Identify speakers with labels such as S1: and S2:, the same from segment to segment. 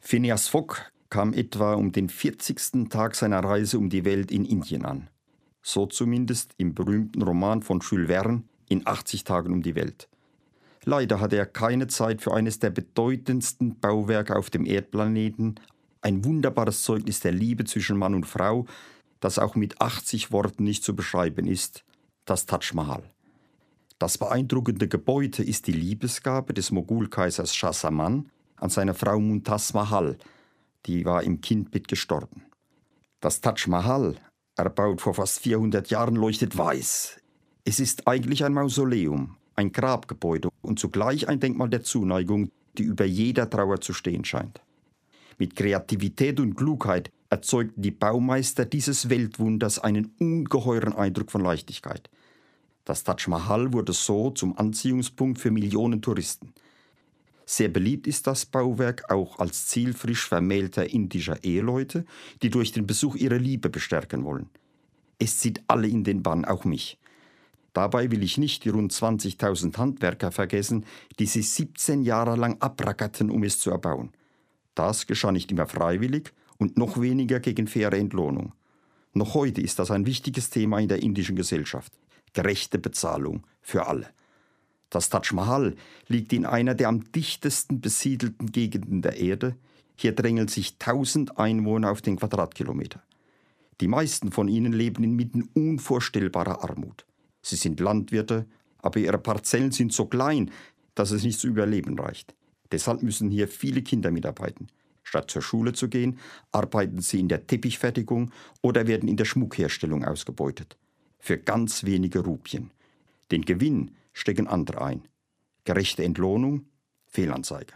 S1: Phineas Fogg kam etwa um den 40. Tag seiner Reise um die Welt in Indien an. So zumindest im berühmten Roman von Jules Verne in 80 Tagen um die Welt. Leider hatte er keine Zeit für eines der bedeutendsten Bauwerke auf dem Erdplaneten, ein wunderbares Zeugnis der Liebe zwischen Mann und Frau, das auch mit 80 Worten nicht zu beschreiben ist, das Taj Mahal. Das beeindruckende Gebäude ist die Liebesgabe des Mogulkaisers Shah Jahan an seine Frau Mumtaz Mahal, die war im Kindbett gestorben. Das Taj Mahal, erbaut vor fast 400 Jahren, leuchtet weiß. Es ist eigentlich ein Mausoleum, ein Grabgebäude und zugleich ein Denkmal der Zuneigung, die über jeder Trauer zu stehen scheint. Mit Kreativität und Klugheit erzeugten die Baumeister dieses Weltwunders einen ungeheuren Eindruck von Leichtigkeit. Das Taj Mahal wurde so zum Anziehungspunkt für Millionen Touristen. Sehr beliebt ist das Bauwerk auch als Ziel frisch vermählter indischer Eheleute, die durch den Besuch ihre Liebe bestärken wollen. Es zieht alle in den Bann, auch mich. Dabei will ich nicht die rund 20.000 Handwerker vergessen, die sich 17 Jahre lang abrackerten, um es zu erbauen. Das geschah nicht immer freiwillig und noch weniger gegen faire Entlohnung. Noch heute ist das ein wichtiges Thema in der indischen Gesellschaft. Gerechte Bezahlung für alle. Das Taj Mahal liegt in einer der am dichtesten besiedelten Gegenden der Erde. Hier drängeln sich 1000 Einwohner auf den Quadratkilometer. Die meisten von ihnen leben inmitten unvorstellbarer Armut. Sie sind Landwirte, aber ihre Parzellen sind so klein, dass es nicht zu überleben reicht. Deshalb müssen hier viele Kinder mitarbeiten. Statt zur Schule zu gehen, arbeiten sie in der Teppichfertigung oder werden in der Schmuckherstellung ausgebeutet. Für ganz wenige Rupien. Den Gewinn stecken andere ein. Gerechte Entlohnung, Fehlanzeige.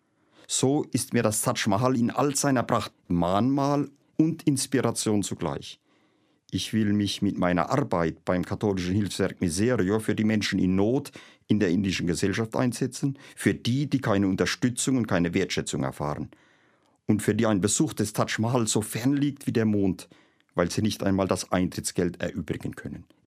S1: So ist mir das Taj Mahal in all seiner Pracht Mahnmal und Inspiration zugleich. Ich will mich mit meiner Arbeit beim katholischen Hilfswerk Miserio für die Menschen in Not in der indischen Gesellschaft einsetzen, für die, die keine Unterstützung und keine Wertschätzung erfahren. Und für die ein Besuch des Taj Mahal so fern liegt wie der Mond, weil sie nicht einmal das Eintrittsgeld erübrigen können.